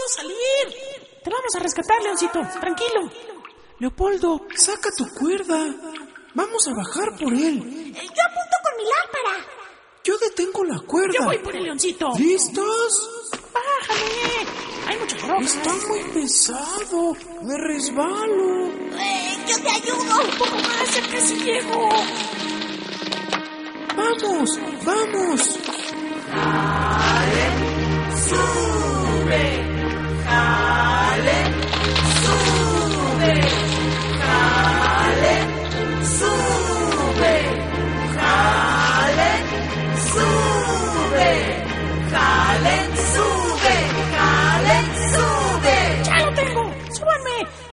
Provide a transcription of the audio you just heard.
puedo salir. Te vamos a rescatar, Leoncito. Tranquilo. Leopoldo, saca tu cuerda. Vamos a bajar por él. Yo apunto con mi lámpara. Yo detengo la cuerda. Yo voy por el Leoncito. ¿Listos? Bájale. Hay mucha ropa. Está muy pesado. Me resbalo. Yo te ayudo. Un poco más, ya casi llego. ¡Vamos! ¡Vamos! ¡Sube!